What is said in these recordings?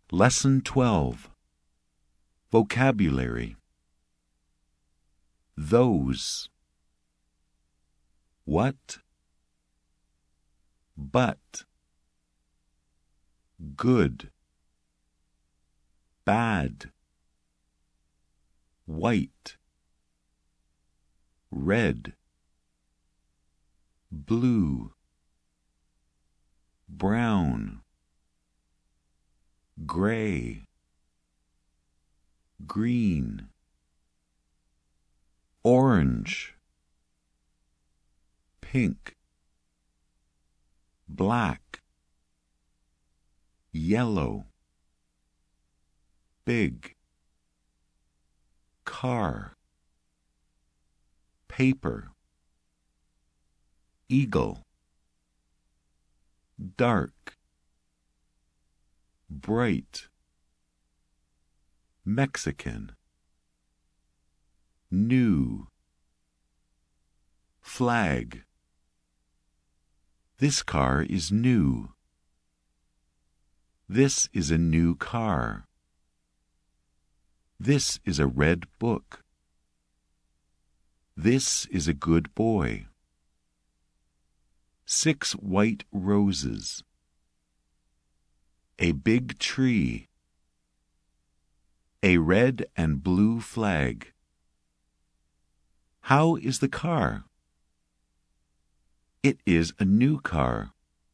Lesson 12. Vocabulary. Those. What? But. Good. Bad. White. Red. Blue. Brown. Gray. Green. Orange. Pink. Black. Yellow. Big. Car. Paper. Eagle. Dark. Bright. Mexican. New. Flag. This car is new. This is a new car. This is a red book. This is a good boy. 6 white roses. A big tree. A red and blue flag. How is the car? It is a new car.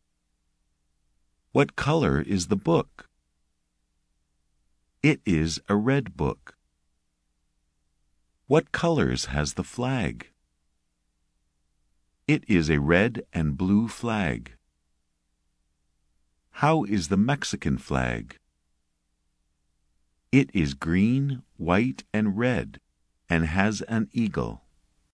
What color is the book? It is a red book. What colors has the flag? It is a red and blue flag. How is the Mexican flag? It is green, white, and red, and has an eagle.